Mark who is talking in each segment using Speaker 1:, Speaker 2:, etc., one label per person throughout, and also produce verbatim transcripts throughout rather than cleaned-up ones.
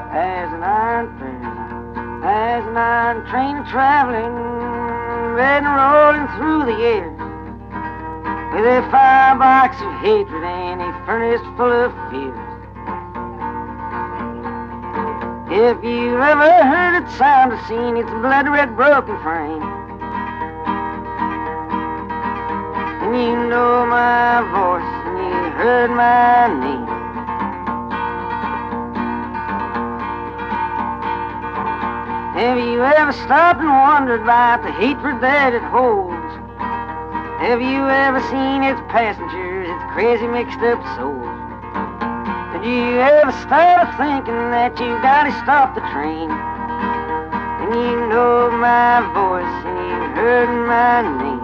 Speaker 1: as an iron train, as an iron train traveling, red and rolling through the air, with a firebox of hatred and a furnace full of fear. If you ever heard it sound or seen its blood-red broken frame, and you know my voice and you heard my name, have you ever stopped and wondered about the hatred that it holds? Have you ever seen its passengers, its crazy mixed up souls? Did you ever start thinking that you gotta stop the train? And you know my voice and you heard my name.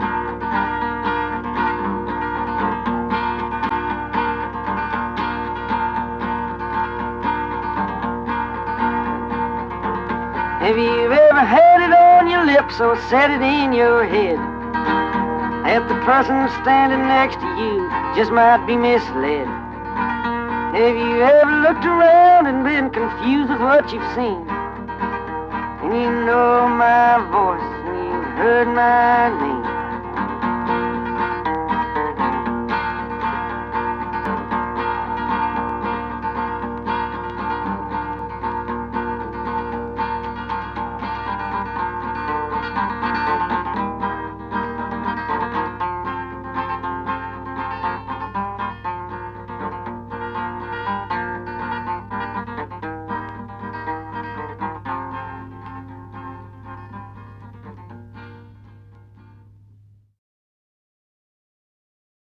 Speaker 1: Have you ever had it on your lips or said it in your head that the person standing next to you just might be misled? Have you ever looked around and been confused with what you've seen? And you know my voice and you heard my name.